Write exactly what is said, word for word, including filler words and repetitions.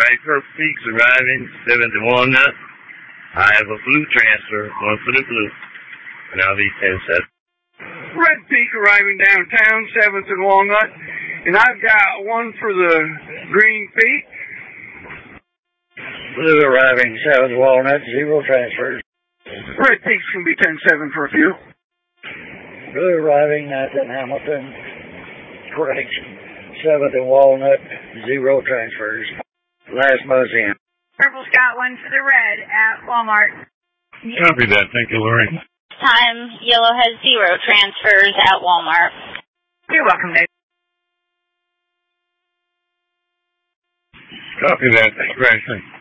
right, Purple Peaks arriving, seventh and Walnut. I have a blue transfer, one for the blue, and I'll be ten seven. Red Peak arriving downtown, seventh and Walnut, and I've got one for the Green Peak. Blue arriving, seventh Walnut, zero transfers. Red Peak's going to be ten seven for a few. Blue arriving, ninth and Hamilton, correction, seventh and Walnut, zero transfers. Last buzz in. Purple's got one for the red at Walmart. Copy that. Thank you, Lori. Time, yellow has zero transfers at Walmart. You're welcome, Dave. Copy that. Thank you, Ashley.